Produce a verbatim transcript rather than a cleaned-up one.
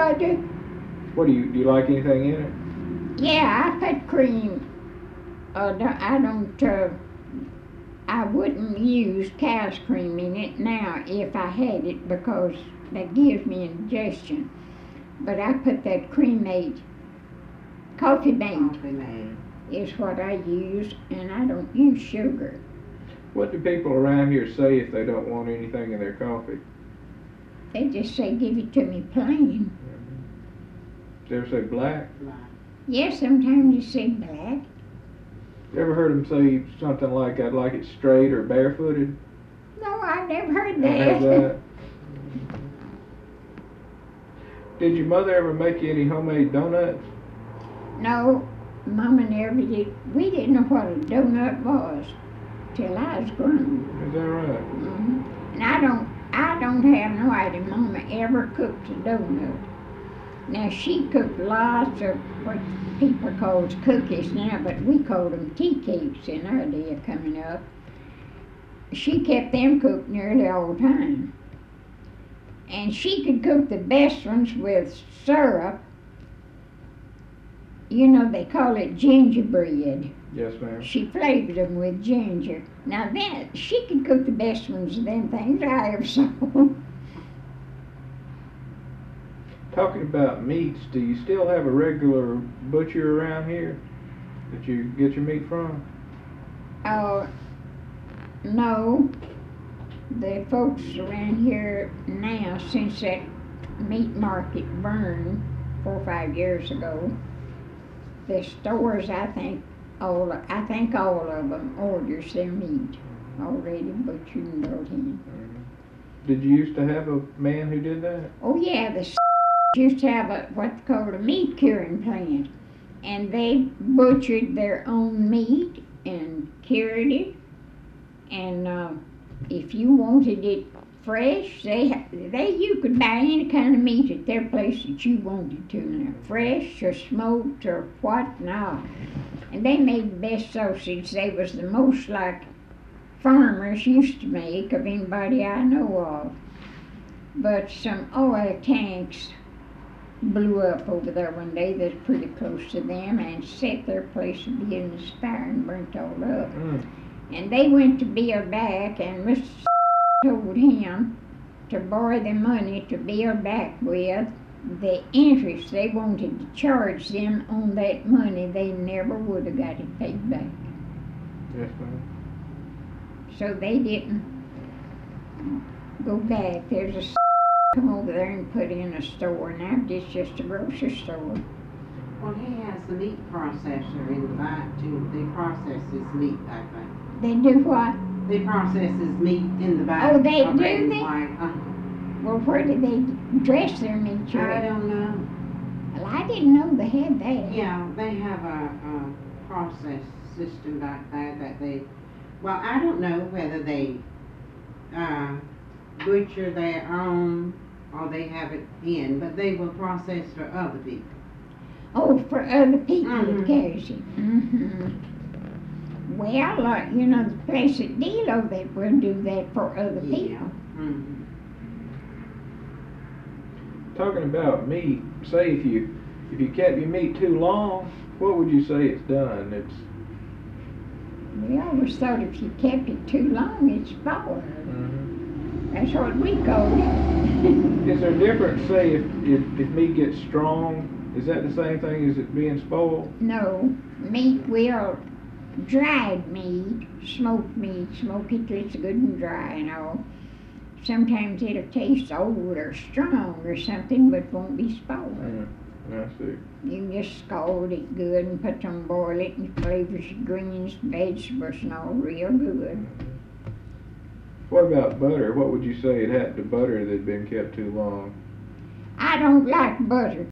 I do. What do you, do you like anything in it? Yeah, I put cream. Uh, no, I don't, uh, I wouldn't use cow's cream in it now if I had it because that gives me indigestion. But I put that cream made, coffee made, Coffee made. is what I use, and I don't use sugar. What do people around here say if they don't want anything in their coffee? They just say, give it to me plain. They ever say black? Black. Yes, sometimes you say black. You ever heard them say something like, I'd like it straight or barefooted? No, I've never heard Ever heard that. that? Did your mother ever make you any homemade donuts? No, Mama never did. We didn't know what a donut was till I was grown. Is that right? hmm And I don't, I don't have no idea Mama ever cooked a donut. Now she cooked lots of what people call cookies now, but we called them tea cakes in our day of coming up. She kept them cooked nearly all the time. And she could cook the best ones with syrup. You know, they call it gingerbread. Yes, ma'am. She flavored them with ginger. Now that, she could cook the best ones of them things I ever saw. Talking about meats, do you still have a regular butcher around here that you get your meat from? Oh, no. The folks around here now, since that meat market burned four or five years ago, the stores, I think, all I think all of them orders their meat already butchered and brought in. Mm-hmm. Did you used to have a man who did that? Oh yeah, the used to have a what's called a meat curing plant, and they butchered their own meat and cured it. And uh, if you wanted it fresh, they they you could buy any kind of meat at their place that you wanted to, now fresh or smoked or what not. And they made the best sausage. They was the most like farmers used to make of anybody I know of. But some oil tanks blew up over there one day that's pretty close to them and set their place of business fire and burnt all up. Mm. And they went to build back, and Mister told him to borrow the money to build back with. The interest they wanted to charge them on that money, they never would have got it paid back. Yes, ma'am. So they didn't go back. There's a come over there and put in a store now. It's just a grocery store. Well, he has the meat processor in the back too. They process his meat back there. They do what? They process his meat in the back. Oh, they of do red and they? white. Uh, Well, where do they dress their meat? I don't know. Well, I didn't know they had that. Yeah, they have a, a process system back there that they, well, I don't know whether they uh, butcher their own or they have it in, but they will process for other people. Oh, for other people Mhm. that carries it. Mm-hmm. Well, uh, you know, the place at Delo, they will do that for other Yeah. people. Mm-hmm. Talking about meat, say if you if you kept your meat too long, what would you say it's done? It's We always thought if you kept it too long, it spoiled. mm-hmm. That's what we called it. Is there a difference, say if, if if meat gets strong, is that the same thing as it being spoiled? No, meat will, dried meat, smoked meat, smoke it till it's good and dry and all. Sometimes it'll taste old or strong or something, but won't be spoiled. Mm, I see. You can just scald it good and put some boil it and flavors your greens, vegetables and all real good. What about butter? What would you say had happened to butter that had been kept too long? I don't like butter.